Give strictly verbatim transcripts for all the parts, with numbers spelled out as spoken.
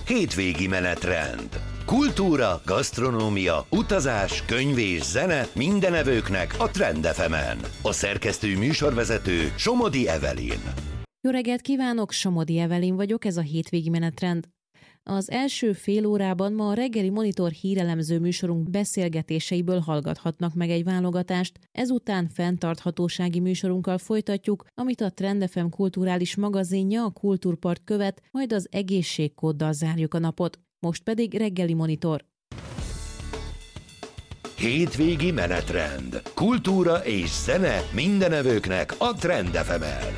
Hétvégi menetrend. Kultúra, gasztronómia, utazás, könyv és zene minden evőknek a Trend ef emen. A szerkesztő műsorvezető Somodi Evelyn. Jó reggelt kívánok, Somodi Evelyn vagyok, ez a Hétvégi menetrend. Az első fél órában ma a reggeli Monitor hírelemző műsorunk beszélgetéseiből hallgathatnak meg egy válogatást, ezután fenntarthatósági műsorunkkal folytatjuk, amit a Trend ef em kulturális magazinja, a Kultúrpart követ, majd az egészségkóddal zárjuk a napot. Most pedig reggeli Monitor. Hétvégi menetrend. Kultúra és zene minden evőknek a Trend ef emen.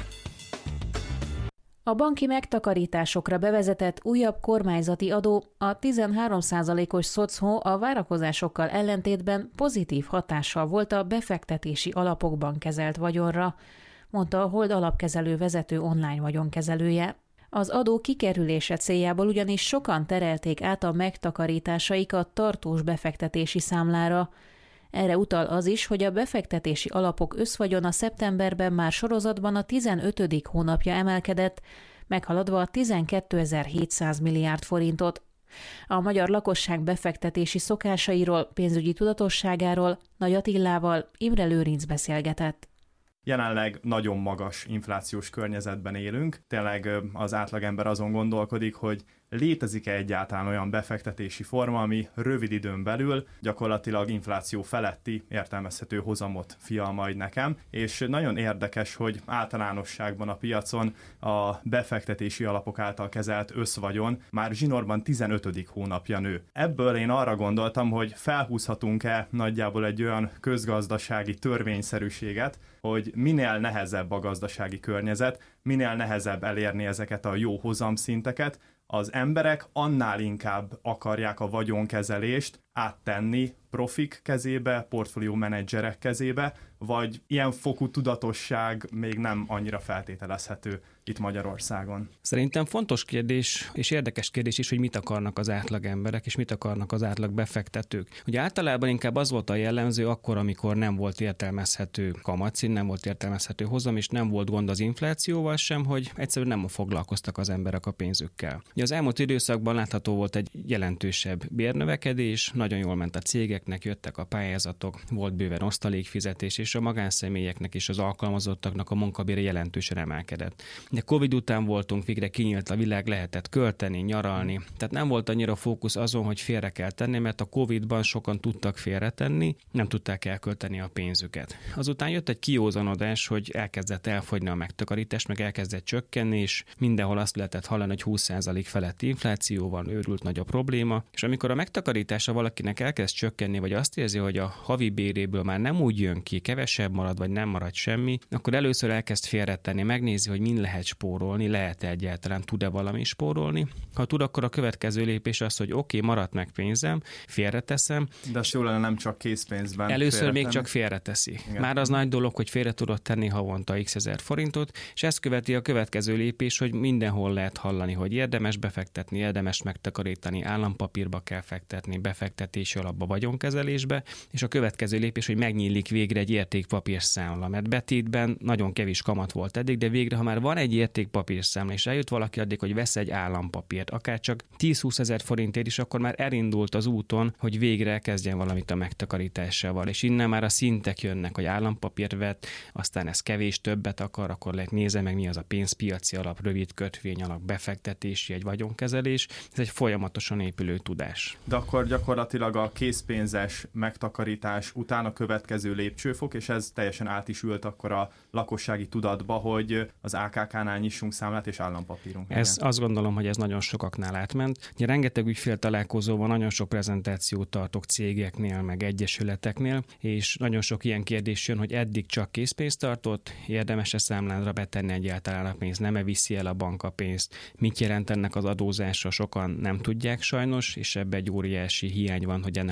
A banki megtakarításokra bevezetett újabb kormányzati adó, a tizenhárom százalékos szocó a várakozásokkal ellentétben pozitív hatással volt a befektetési alapokban kezelt vagyonra, mondta a Hold alapkezelő vezető online vagyonkezelője. Az adó kikerülése céljából ugyanis sokan terelték át a megtakarításaikat tartós befektetési számlára. Erre utal az is, hogy a befektetési alapok összvagyona szeptemberben már sorozatban a tizenötödik hónapja emelkedett, meghaladva a tizenkétezer-hétszáz milliárd forintot. A magyar lakosság befektetési szokásairól, pénzügyi tudatosságáról Nagy Attilával Imre Lőrinc beszélgetett. Jelenleg nagyon magas inflációs környezetben élünk. Tényleg az átlagember azon gondolkodik, hogy létezik-e egyáltalán olyan befektetési forma, ami rövid időn belül gyakorlatilag infláció feletti értelmezhető hozamot fial majd nekem, és nagyon érdekes, hogy általánosságban a piacon a befektetési alapok által kezelt összvagyon már zsinórban tizenötödik hónapja nő. Ebből én arra gondoltam, hogy felhúzhatunk-e nagyjából egy olyan közgazdasági törvényszerűséget, hogy minél nehezebb a gazdasági környezet, minél nehezebb elérni ezeket a jó hozamszinteket, az emberek annál inkább akarják a vagyonkezelést áttenni profik kezébe, portfólió menedzserek kezébe, vagy ilyen fokú tudatosság még nem annyira feltételezhető itt Magyarországon. Szerintem fontos kérdés, és érdekes kérdés is, hogy mit akarnak az átlag emberek, és mit akarnak az átlag befektetők. Ugye általában inkább az volt a jellemző akkor, amikor nem volt értelmezhető kamatszint, nem volt értelmezhető hozam, és nem volt gond az inflációval sem, hogy egyszerűen nem foglalkoztak az emberek a pénzükkel. Ugye az elmúlt időszakban látható volt egy jelentősebb bérnövekedés, nagyon jól ment a cégeknek, jöttek a pályázatok, volt bőven osztalékfizetés, és a magánszemélyeknek és az alkalmazottaknak a munkabére jelentősen emelkedett. Ugye Covid után voltunk, végre kinyílt a világ, lehetett költeni, nyaralni. Tehát nem volt annyira fókusz azon, hogy félre kell tenni, mert a Covidban sokan tudtak félretenni, nem tudták elkölteni a pénzüket. Azután jött egy kiózanodás, hogy elkezdett elfogyni a megtakarítás, meg elkezdett csökkenni, és mindenhol azt lehetett hallani, hogy húsz százalék feletti infláció van, őrült nagy a probléma. És amikor a megtakarítása valakinek elkezd csökkenni, vagy azt érzi, hogy a havi béréből már nem úgy jön ki, kevesebb marad, vagy nem marad semmi, akkor először elkezd félretenni, megnézi, hogy min lehet spórolni, lehet-e egyáltalán, tud-e valami spórolni. Ha tud, akkor a következő lépés az, hogy oké, okay, maradt meg pénzem, félreteszem. De az jól lenne nem csak készpénzben. Először félretenni. még csak félreteszi. Igen. Már az nagy dolog, hogy félre tudod tenni havonta x ezer forintot, és ezt követi a következő lépés, hogy mindenhol lehet hallani, hogy érdemes befektetni, érdemes megtakarítani, állampapírba kell fektetni, befektetési alapba, vagyonkezelésbe, és a következő lépés, hogy megnyílik végre egy értékpapírszámla, mert betétben nagyon kevés kamat volt eddig, de végre, ha már van egy értékpapírszámla, és eljött valaki addig, hogy vesz egy állampapírt, akár csak tíz-húsz ezer forintért is, akkor már elindult az úton, hogy végre kezdjen valamit a megtakarításával, és innen már a szintek jönnek, hogy állampapírt vett, aztán ez kevés, többet akar, akkor lehet nézze meg, mi az a pénzpiaci alap, rövid kötvény alap, befektetési, egy vagyonkezelés, ez egy folyamatosan épülő tudás. De akkor gyakorlatilag a készpénzes megtakarítás után a következő lépcsőfok, és ez teljesen át is ült akkor a lakossági tudatba, hogy az á ká ká-nál nyissunk számlát és állampapírunk. Ez igen. Azt gondolom, hogy ez nagyon sokaknál átment. Ugye rengeteg ügyfél találkozó van, nagyon sok prezentációt tartok cégeknél, meg egyesületeknél, és nagyon sok ilyen kérdés jön, hogy eddig csak készpénzt tartott, érdemes-e számládra betenni egyáltalán a pénzt, nem-e viszi el a bank a pénzt, mit jelent ennek az adózása, sokan nem tudják sajnos, és ebbe egy óriási hiány van, hogy ennek az oktatás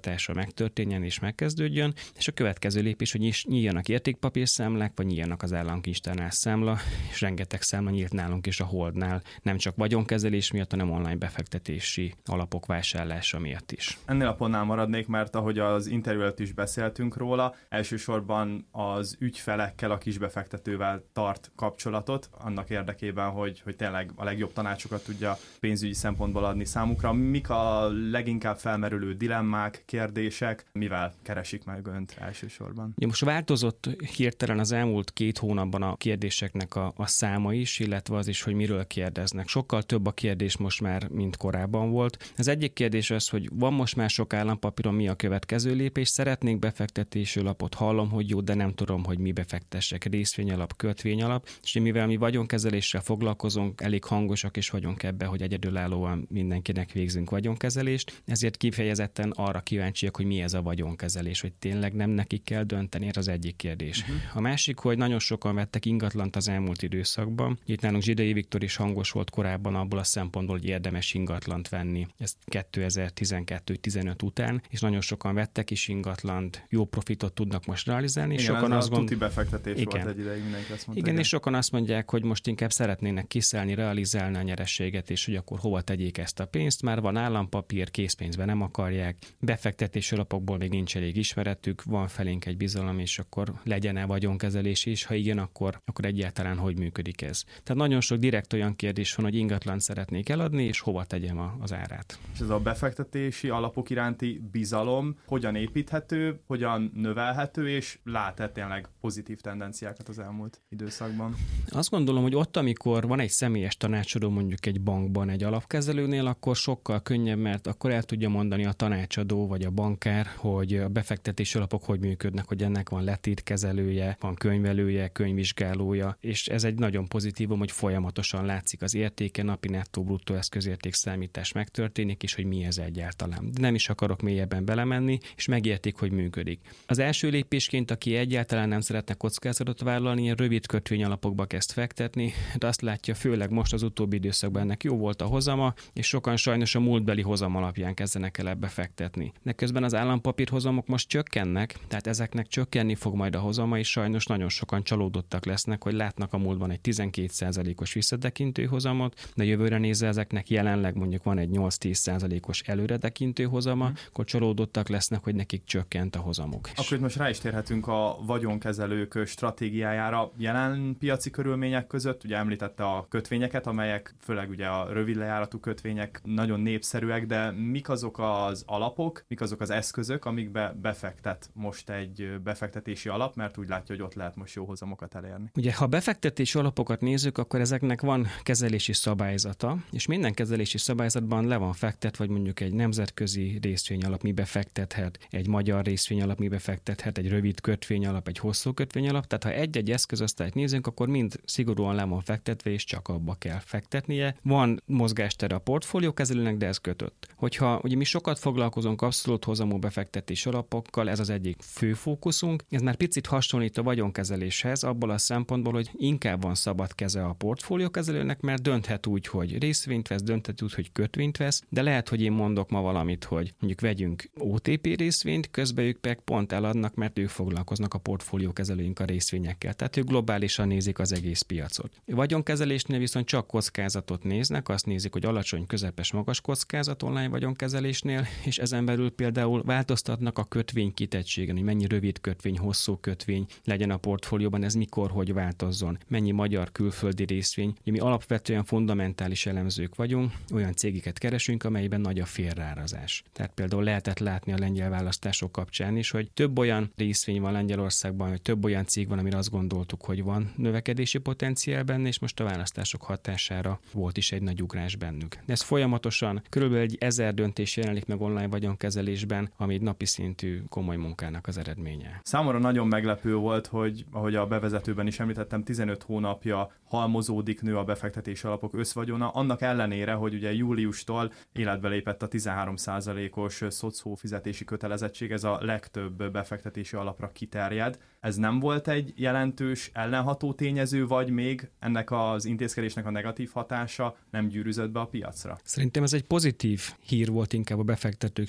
kiadatása megtörténjen és megkezdődjön, és a következő lépés, hogy is nyíljanak értékpapírszámlák, vagy nyíljanak az államkincstárnál számla, és rengeteg számla nyílt nálunk is a Holdnál, nem csak vagyonkezelés miatt, hanem online befektetési alapok vásárlása miatt is. Ennél a pontnál maradnék, mert ahogy az interjú előtt is beszéltünk róla, elsősorban az ügyfelekkel, a kisbefektetővel tart kapcsolatot, annak érdekében, hogy, hogy tényleg a legjobb tanácsokat tudja pénzügyi szempontból adni számukra. Mik a leginkább felmerülő dilemmák, kérdések, mivel keresik meg önt elsősorban? Ja, most változott hirtelen az elmúlt két hónapban a kérdéseknek a, a száma is, illetve az is, hogy miről kérdeznek. Sokkal több a kérdés most már, mint korábban volt. Az egyik kérdés az, hogy van most már sok állampapíron, mi a következő lépés, szeretnék befektetési alapot, hallom, hogy jó, de nem tudom, hogy mi befektessek, részvényalap, kötvényalap, és mivel mi vagyonkezeléssel foglalkozunk, elég hangosak is vagyunk ebbe, hogy egyedülállóan mindenkinek végzünk vagyonkezelést, ezért kifejezetten arra kíváncsiak, hogy mi ez a vagyonkezelés, hogy tényleg nem nekik kell dönteni, ez az egyik kérdés. Uh-huh. A másik, hogy nagyon sokan vettek ingatlant az elmúlt időszakban. Itt nálunk Zsidai Viktor is hangos volt korábban abból a szempontból, hogy érdemes ingatlant venni. Ezt kétezer-tizenkettő-tizenöt után, és nagyon sokan vettek is ingatlant, jó profitot tudnak most realizálni. Igen, sokan ez azt a gond... tuti befektetés igen. volt egy ideig, mindenki azt mondta. Igen, igen, és sokan azt mondják, hogy most inkább szeretnének kiszállni, realizálni a nyerességet, és hogy akkor hova tegyék ezt a pénzt. Már van állampapír, készpénzben nem akarják, befektetési alapokból még nincs elég ismeretük, van felénk egy bizalom, és akkor legyen-e vagyonkezelés is, ha igen, akkor, akkor egyáltalán hogy működik ez. Tehát nagyon sok direkt olyan kérdés van, hogy ingatlant szeretnék eladni, és hova tegyem a, az árát. És ez a befektetési alapok iránti bizalom hogyan építhető, hogyan növelhető, és lát-e tényleg pozitív tendenciákat az elmúlt időszakban? Azt gondolom, hogy ott, amikor van egy személyes tanácsadó mondjuk egy bankban, egy alapkezelőnél, akkor sokkal könnyebb, mert akkor el tudja mondani a tanácsadó vagy a bankár, hogy a befektetési alapok hogy működnek, hogy ennek van letétkezelője, van könyvelője, könyvvizsgálója, és ez egy nagyon pozitívum, hogy folyamatosan látszik az értéke, napi nettó bruttó eszközérték számítás megtörténik, és hogy mi ez egyáltalán. De nem is akarok mélyebben belemenni, és megértik, hogy működik. Az első lépésként, aki egyáltalán nem szeretne kockázatot vállalni, ilyen rövid kötvényalapokba kezd fektetni, de azt látja, főleg most az utóbbi időszakban ennek jó volt a hozama, és sokan sajnos a múltbeli hozam alapján kezdenek el ebbe fektetni. De közben az állampapírhozamok most csökkennek, tehát ezeknek csökkenni fog majd a hozama, és sajnos nagyon sokan csalódottak lesznek, hogy látnak a múltban egy tizenkét százalékos visszatekintő hozamot, de jövőre nézve ezeknek jelenleg mondjuk van egy nyolc-tíz százalékos előretekintő hozama, hmm. akkor csalódottak lesznek, hogy nekik csökkent a hozamuk. Akkor itt most rá is térhetünk a vagyonkezelők stratégiájára. Jelen piaci körülmények között, ugye említette a kötvényeket, amelyek főleg ugye a rövid lejáratú kötvények nagyon népszerűek, de mik azok az alapok, mik azok az eszközök, amikbe befektet most egy befektetési alap, mert úgy látja, hogy ott lehet most jó hozamokat elérni. Ugye, ha befektetési alapokat nézzük, akkor ezeknek van kezelési szabályzata, és minden kezelési szabályzatban le van fektet, vagy mondjuk egy nemzetközi részvényalap mibe fektethet, egy magyar részvényalap mibe fektethet, egy rövid kötvényalap, egy hosszú kötvényalap, tehát ha egy-egy eszközosztályt nézünk, akkor mind szigorúan le van fektetve, és csak abba kell fektetnie. Van mozgástere a portfóliókezelőnek, de ez kötött. Hogyha ugye mi sokat foglalkozunk abszolút hozamú befektetési alapokkal, ez az egyik fő fókuszunk. Ez már picit hasonlít a vagyonkezeléshez, abból a szempontból, hogy inkább van szabad keze a portfóliókezelőnek, mert dönthet úgy, hogy részvényt vesz, dönthet úgy, hogy kötvényt vesz, de lehet, hogy én mondok ma valamit, hogy mondjuk vegyünk o té pé részvényt, közben ők meg pont eladnak, mert ők foglalkoznak a portfóliókezelőink a részvényekkel. Tehát ők globálisan nézik az egész piacot. A vagyonkezelésnél viszont csak kockázatot néznek, azt nézik, hogy alacsony, közepes, magas kockázat online vagyonkezelésnél, és ezen belül például változtatnak a kötvény kitettségen, hogy mennyi rövid kötvény, hosszú kötvény legyen a portfólióban, ez mikor, hogy változzon, mennyi magyar, külföldi részvény. Mi alapvetően fundamentális elemzők vagyunk, olyan cégeket keresünk, amelyben nagy a félreárazás. Tehát például lehetett látni a lengyel választások kapcsán is, hogy több olyan részvény van Lengyelországban, hogy több olyan cég van, amire azt gondoltuk, hogy van növekedési potenciál benne, és most a választások hatására volt is egy nagy ugrás bennük. De ez folyamatosan körülbelül egy ezer döntés jelenik meg online vagyonkezelésben, ami egy napi szintű komoly munkának az eredménye. Számomra nagyon meglepő volt, hogy ahogy a bevezetőben is említettem, tizenöt hónapja halmozódik, nő a befektetési alapok összvagyona, annak ellenére, hogy ugye júliustól életbe lépett a tizenhárom százalékos szocó fizetési kötelezettség, ez a legtöbb befektetési alapra kiterjed. Ez nem volt egy jelentős ellenható tényező, vagy még ennek az intézkedésnek a negatív hatása nem gyűrűzött be a piacra? Szerintem ez egy pozitív hír volt inkább a befektetők szempontjából,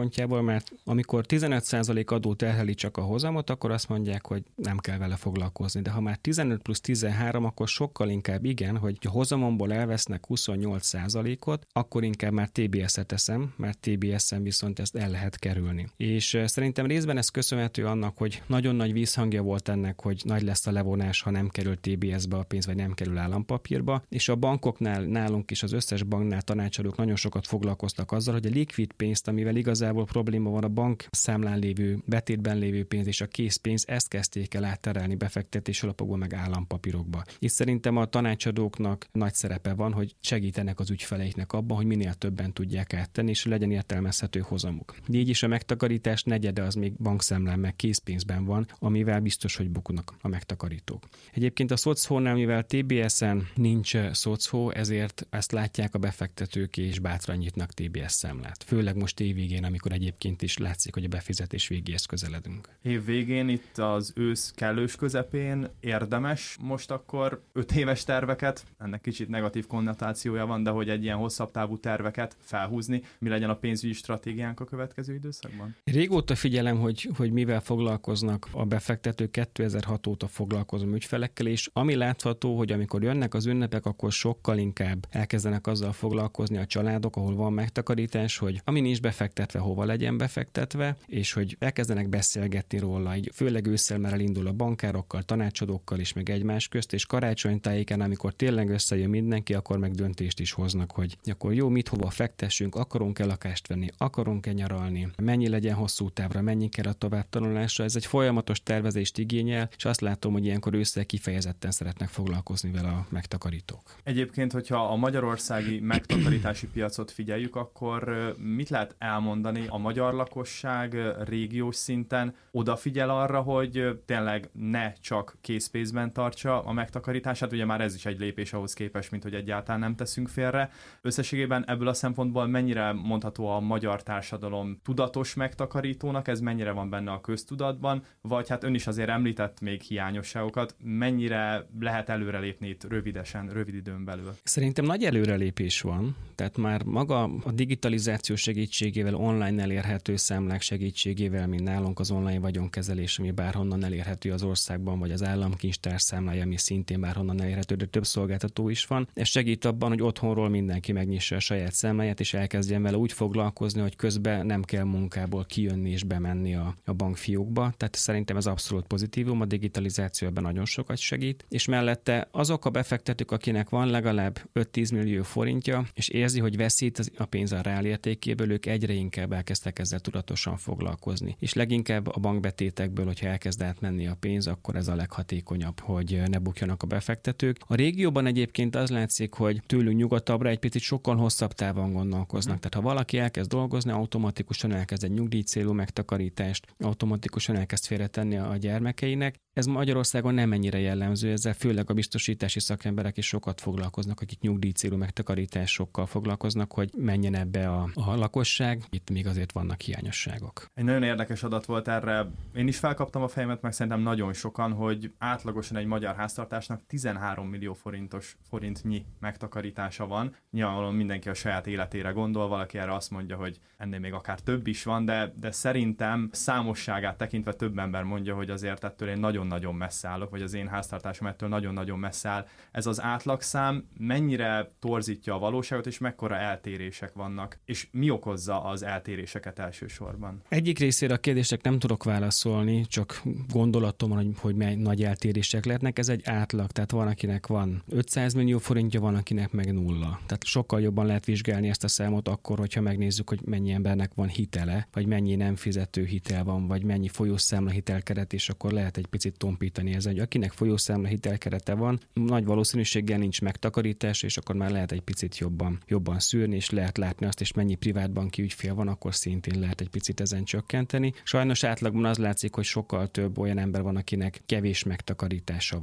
szempontjából, mert amikor tizenöt százalék adó terheli csak a hozamot, akkor azt mondják, hogy nem kell vele foglalkozni. De ha már tizenöt plusz tizenhárom, akkor sokkal inkább igen, hogy a hozamomból elvesznek huszonnyolc százalékot, akkor inkább már té bé es-et teszem, mert té bé es-en viszont ezt el lehet kerülni. És szerintem részben ez köszönhető annak, hogy nagyon nagy vízhangja volt ennek, hogy nagy lesz a levonás, ha nem kerül té bé es-be a pénz, vagy nem kerül állampapírba, és a bankoknál, nálunk is az összes banknál tanácsadók nagyon sokat foglalkoztak azzal, hogy a likvid pénzt, amivel igazából probléma van, a bank számlán lévő, betétben lévő pénz és a készpénz, ezt kezdték el átterelni befektetési alapokba, meg állampapírokba. Itt szerintem a tanácsadóknak nagy szerepe van, hogy segítenek az ügyfeleiknek abban, hogy minél többen tudják áttenni, és legyen értelmezhető hozamuk. Így is a megtakarítás negyede az még bankszámlán meg készpénzben van, amivel biztos, hogy buknak a megtakarítók. Egyébként a szocihónál, mivel té bé es-en nincs szocihó, ezért ezt látják a befektetők és bátran nyitnak té bé es számlát. Főleg most évvégén, amikor egyébként is látszik, hogy a befizetés végéhez közeledünk. Év végén, itt az ősz kellős közepén érdemes most akkor öt éves terveket, ennek kicsit negatív konnotációja van, de hogy egy ilyen hosszabb távú terveket felhúzni, mi legyen a pénzügyi stratégiánk a következő időszakban? Régóta figyelem, hogy, hogy mivel foglalkoznak a befektetők, kétezer-hat óta foglalkozom ügyfelekkel, és ami látható, hogy amikor jönnek az ünnepek, akkor sokkal inkább elkezdenek azzal foglalkozni a családok, ahol van megtakarítás, hogy ami nincs befektetve, hova legyen befektetve, és hogy elkezdenek beszélgetni róla, így főleg ősszel már elindul a bankárokkal, tanácsadókkal is, meg egymás közt, és karácsonytájéken, amikor tényleg összejön mindenki, akkor meg döntést is hoznak, hogy akkor jó, mit hova fektessünk, akarunk-e lakást venni, akarunk-e nyaralni, mennyi legyen hosszú távra, mennyi kell a továbbtanulásra. Ez egy folyamatos tervezést igényel, és azt látom, hogy ilyenkor ősszel kifejezetten szeretnek foglalkozni vele a megtakarítók. Egyébként, hogyha a magyarországi megtakarítási piacot figyeljük, akkor mit lehet elmondani? A magyar lakosság régiós szinten odafigyel arra, hogy tényleg ne csak készpénzben tartsa a megtakarítását, ugye már ez is egy lépés ahhoz képest, mint hogy egyáltalán nem teszünk félre. Összességében ebből a szempontból mennyire mondható a magyar társadalom tudatos megtakarítónak, ez mennyire van benne a köztudatban, vagy hát ön is azért említett még hiányosságokat, mennyire lehet előrelépni itt rövidesen, rövid időn belül? Szerintem nagy előrelépés van, tehát már maga a digitalizáció segítségével, online elérhető számlák segítségével, mint nálunk az online vagyonkezelés, ami bárhonnan elérhető az országban, vagy az államkincstár számlája, ami szintén bárhonnan elérhető, de több szolgáltató is van. Ez segít abban, hogy otthonról mindenki megnyissa a saját számláját, és elkezdjen vele úgy foglalkozni, hogy közben nem kell munkából kijönni és bemenni a, a bankfiókba. Tehát szerintem ez abszolút pozitívum, a digitalizáció ebben nagyon sokat segít, és mellette azok a befektetők, akinek van legalább öt-tíz millió forintja, és érzi, hogy veszít a pénz a reálértékéből, ők egyre inkább elkezdtek ezzel tudatosan foglalkozni. És leginkább a bankbetétekből, hogyha elkezd átmenni a pénz, akkor ez a leghatékonyabb, hogy ne bukjanak a befektetők. A régióban egyébként az látszik, hogy tőlünk nyugatabbra egy picit sokkal hosszabb távon gondolkoznak. Tehát ha valaki elkezd dolgozni, automatikusan elkezd egy nyugdíjcélú megtakarítást, automatikusan elkezd félretenni a gyermekeinek. Ez Magyarországon nem ennyire jellemző, ezzel főleg a biztosítási szakemberek is sokat foglalkoznak, akik nyugdíjcélú megtakarításokkal foglalkoznak, hogy menjen ebbe a, a lakosság. Itt még azért vannak hiányosságok. Egy nagyon érdekes adat volt erre. Én is felkaptam a fejemet, meg szerintem nagyon sokan, hogy átlagosan egy magyar háztartásnak tizenhárom millió forintos forintnyi megtakarítása van. Nyilvánvalóan mindenki a saját életére gondol, valaki erre azt mondja, hogy ennél még akár több is van, de, de szerintem számosságát tekintve több ember mondja, hogy azért ettől én nagyon-nagyon messze állok, vagy az én háztartásom ettől nagyon-nagyon messze áll. Ez az átlagszám mennyire torzítja a valóságot, és mekkora eltérések vannak, és mi okozza az eltéréseket elsősorban? Egyik részére a kérdések nem tudok válaszolni, csak gondolatom, hogy, hogy mely nagy eltérések lehetnek. Ez egy átlag, tehát van, akinek van ötszáz millió forintja, van, akinek meg nulla. Tehát sokkal jobban lehet vizsgálni ezt a számot akkor, hogyha megnézzük, hogy mennyi embernek van hitele, vagy mennyi nem fizető hitel van, vagy mennyi folyószámla hitelkeret, és akkor lehet egy picit tompítani ezen, hogy akinek folyószámla hitelkerete van, nagy valószínűséggel nincs megtakarítás, és akkor már lehet egy picit jobban, jobban szűrni, és lehet látni azt, és mennyi privátbanki ügyfél van, akkor szintén lehet egy picit ezen csökkenteni. Sajnos átlagban az látszik, hogy sokkal több olyan ember van, akinek kevés megtakarítása van.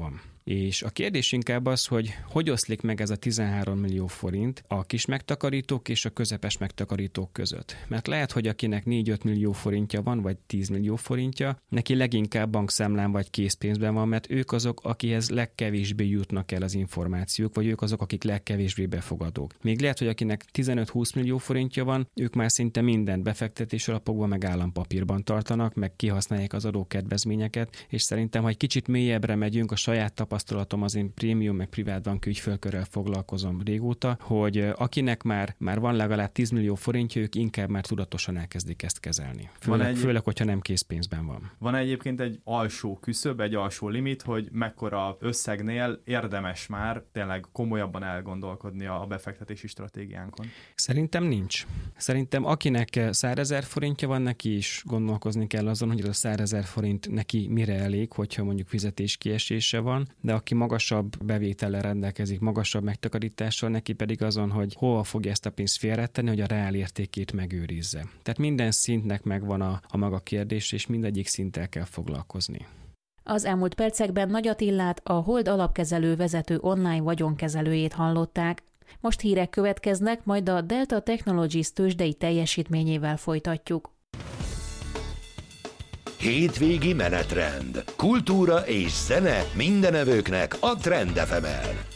És a kérdés inkább az, hogy hogy oszlik meg ez a tizenhárom millió forint a kis megtakarítók és a közepes megtakarítók között. Mert lehet, hogy akinek négy-öt millió forintja van, vagy tíz millió forintja, neki leginkább bankszámlán vagy készpénzben van, mert ők azok, akihez legkevésbé jutnak el az információk, vagy ők azok, akik legkevésbé befogadók. Még lehet, hogy akinek tizenöt-húsz millió forintja van, ők már szinte mindent befektetés alapokban, meg állampapírban tartanak, meg kihasználják az adókedvezményeket, és szerintem, ha egy kicsit mélyebbre megyünk, a saját tapasztalatom, az én prémium, meg privát bank ügyfélkörrel foglalkozom régóta, hogy akinek már, már van legalább tíz millió forintja, ők inkább már tudatosan elkezdik ezt kezelni. Főleg, egy... főleg hogyha nem készpénzben van. Van egyébként egy alsó küszöb, egy alsó limit, hogy mekkora összegnél érdemes már tényleg komolyabban elgondolkodni a befektetési stratégiánkon? Szerintem nincs. Szerintem akinek százezer forintja van, neki is gondolkozni kell azon, hogy az a százezer forint neki mire elég, hogyha mondjuk fizetéskiesése van, de aki magasabb bevétellel rendelkezik, magasabb megtakarítással, neki pedig azon, hogy hova fogja ezt a pénzt félretenni, hogy a reál értékét megőrizze. Tehát minden szintnek megvan a, a maga kérdés, és mindegyik szinttel kell foglalkozni. Az elmúlt percekben Nagy Attillát, a Hold alapkezelő vezető online vagyonkezelőjét hallották. Most hírek következnek, majd a Delta Technologies tőzsdei teljesítményével folytatjuk. Hétvégi menetrend. Kultúra és zene mindenevőknek a Trend ef emen.